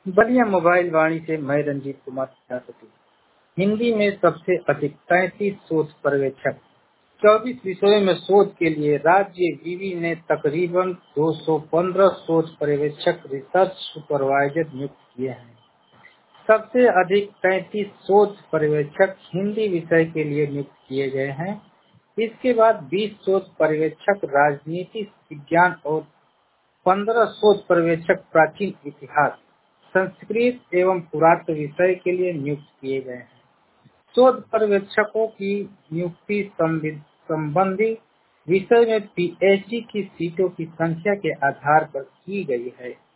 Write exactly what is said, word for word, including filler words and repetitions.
Ballia mobile वाणी से मैं रंजीत कुमार प्रजापति। हिंदी में सबसे अधिक तैंतीस शोध पर्यवेक्षक। चौबीस विषयों में शोध के लिए राज्य विवि ने तकरीबन दो सौ पंद्रह शोध पर्यवेक्षक रिसर्च सुपरवाइजर नियुक्त किए हैं। सबसे अधिक तैंतीस शोध पर्यवेक्षक हिंदी विषय के लिए नियुक्त किए गए हैं। इसके बाद बीस शोध पर्यवेक्षक राजनीति विज्ञान और पंद्रह शोध पर्यवेक्षक प्राचीन इतिहास, संस्कृत एवं पुरातत्व विषय के लिए नियुक्त किए गए हैं। शोध पर्यवेक्षकों की नियुक्ति संबंधी विषय में पीएचडी की सीटों की संख्या के आधार पर की गई है।